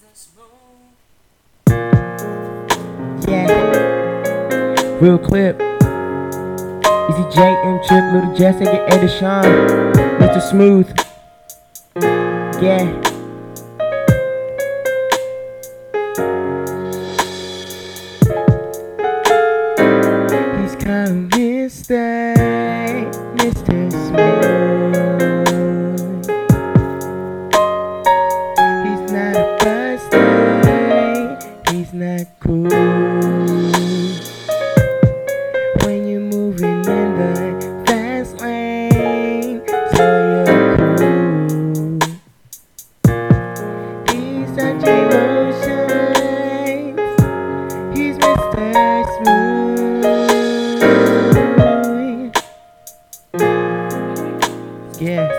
Yeah, real clip. Easy J, M Trip, Little Jessica, Eddie Sean, Mr. Smooth. Yeah. He's coming, stay, Mr. Smooth. He's not a buster, he's not cool. When you're moving in the fast lane, so you're cool. He's such emotions, he's Mr. Smooth. Yeah.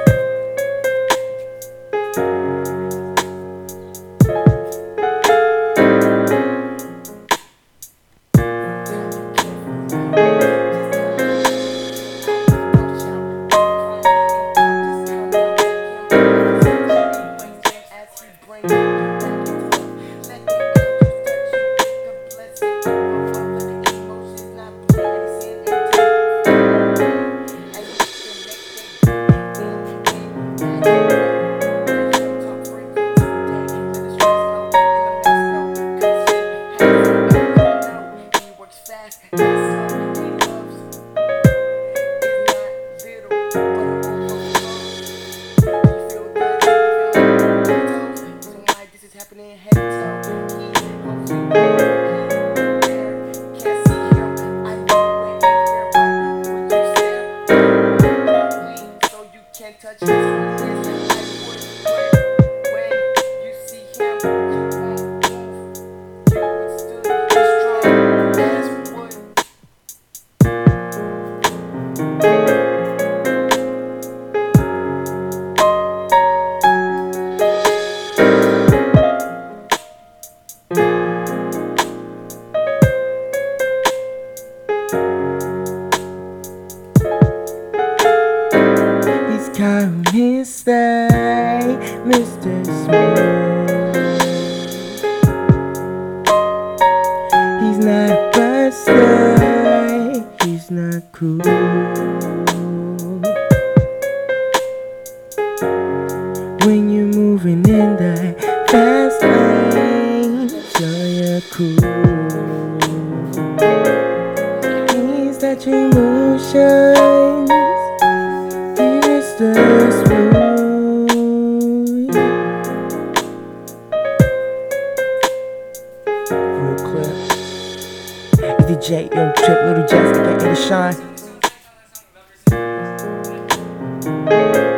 Come and stay, Mr. Smooth. He's not busted, he's not cool. When you're moving in that fast lane, so you're cool. He's touching emotions, Mr. Smooth. Real clip. Easy J, M Trip, Little Jessica, Eddie Sean.